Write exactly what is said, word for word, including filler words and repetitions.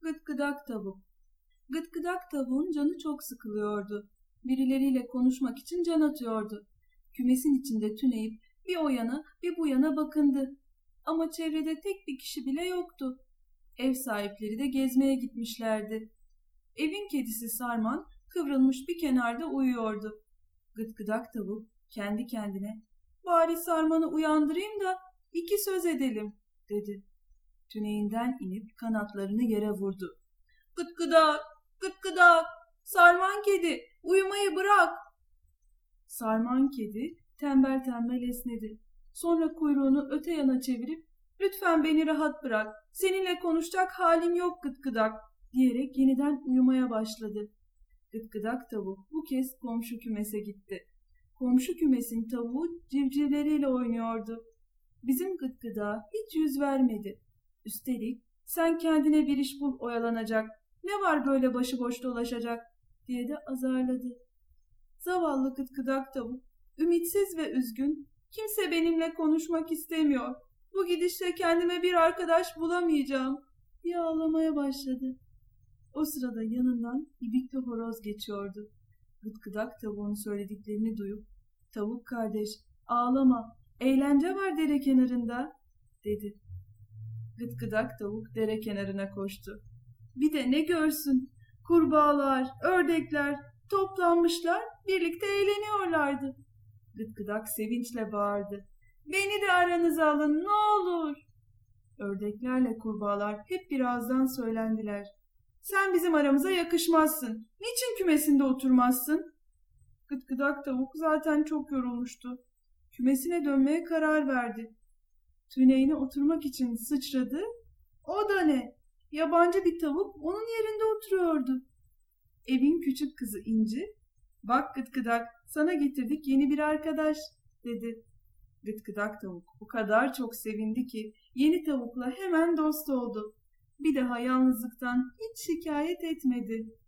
Gıdgıdak tavuk. Gıdgıdak tavuğun canı çok sıkılıyordu. Birileriyle konuşmak için can atıyordu. Kümesin içinde tüneyip bir o yana bir bu yana bakındı. Ama çevrede tek bir kişi bile yoktu. Ev sahipleri de gezmeye gitmişlerdi. Evin kedisi Sarman kıvrılmış bir kenarda uyuyordu. Gıdgıdak tavuk kendi kendine "Bari Sarman'ı uyandırayım da iki söz edelim," dedi. Tüneyinden inip kanatlarını yere vurdu. "Gıdgıdak, gıdgıdak, Sarman kedi, uyumayı bırak." Sarman kedi tembel tembel esnedi. Sonra kuyruğunu öte yana çevirip "Lütfen beni rahat bırak, seninle konuşacak halim yok Gıdgıdak," diyerek yeniden uyumaya başladı. Gıdgıdak tavuk bu kez komşu kümese gitti. Komşu kümesin tavuğu civcivleriyle oynuyordu. Bizim Gıdgıdak'a hiç yüz vermedi. Üstelik "Sen kendine bir iş bul oyalanacak, ne var böyle başıboş dolaşacak," diye de azarladı. Zavallı Gıdgıdak tavuk, ümitsiz ve üzgün, "Kimse benimle konuşmak istemiyor, bu gidişle kendime bir arkadaş bulamayacağım," diye ağlamaya başladı. O sırada yanından ibikli horoz geçiyordu. Gıdgıdak tavuğun söylediklerini duyup "Tavuk kardeş, ağlama, eğlence var dere kenarında," dedi. Gıdgıdak tavuk dere kenarına koştu. Bir de ne görsün, kurbağalar, ördekler toplanmışlar, birlikte eğleniyorlardı. Gıdgıdak sevinçle bağırdı. "Beni de aranıza alın, ne olur." Ördeklerle kurbağalar hep bir ağızdan söylendiler. "Sen bizim aramıza yakışmazsın. Niçin kümesinde oturmazsın?" Gıdgıdak tavuk zaten çok yorulmuştu. Kümesine dönmeye karar verdi. Tüneyine oturmak için sıçradı. O da ne? Yabancı bir tavuk onun yerinde oturuyordu. Evin küçük kızı İnci, "Bak Gıdgıdak, sana getirdik yeni bir arkadaş," dedi. Gıdgıdak tavuk o kadar çok sevindi ki yeni tavukla hemen dost oldu. Bir daha yalnızlıktan hiç şikayet etmedi.